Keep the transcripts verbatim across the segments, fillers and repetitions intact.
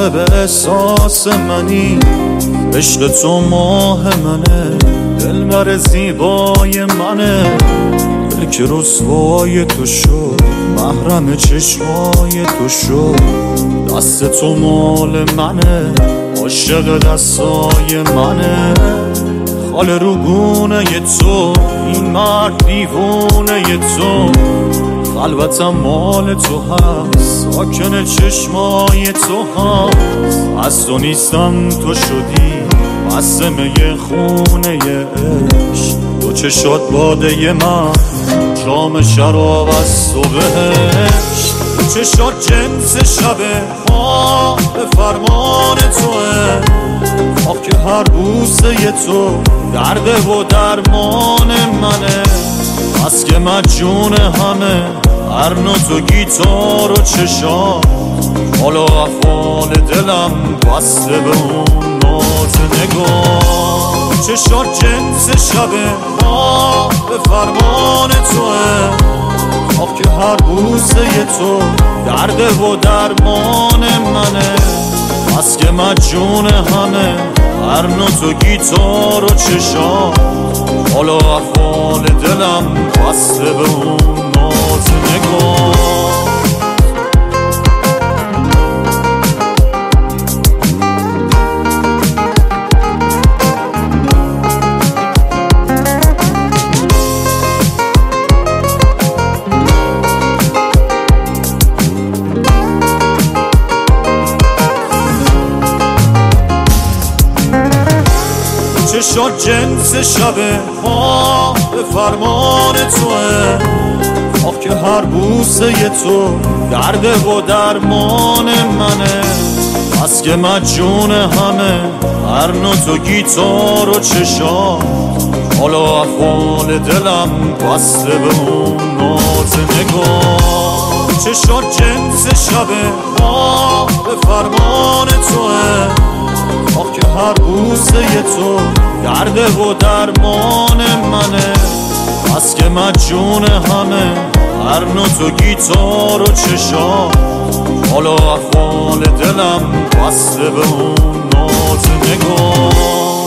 صاحب احساس منی، عشق تو ماه منه، دلبر زیبای منه، دل که رسوای تو شد، محرم چشمای تو شد، دست تو مال منه، عاشق دستای منه، خال رو گونه تو، این مرد دیوونه تو، خلوتم مال تو هست، ساکن چشمای تو هست، از تو نیستم تو شدی قسمه خونه عشق، تو چشات باده من، جام شراب از تو بهشت، تو چشات جنس شبه ها به فرمان توه، آخ که هر بوسه تو درده و درمان منه، بس که مجون همه هر نوت و گیتار و چشات، حالا افعال دلم بسته به اون ناز نگاه، چشات جنس شبه ما به فرمان توه، آخ که هر بوسه تو درده و درمان منه، بس که مجون همه هر نوت و گیتار و چشات، حالا افعال دلم بسته به اون ناز نگاه. چشات جنس شبه ما به فرمان توه، آخ که هر بوسه تو درده و درمان منه، بس که مجون همه هر نوت و گیتار و چشات، حالا افعال دلم بسته به اون ناز نگاه، چشات جنس شبه ما به فرمان توه، آخ که هر بوسه تو درده و درمان منه، بس که مجون همه هر نوت و گیتار و چشات، حالا افعال دلم بسته به اون ناز نگاه.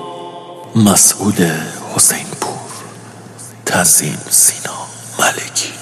مسعود حسین پور، تزیین سینا ملکی.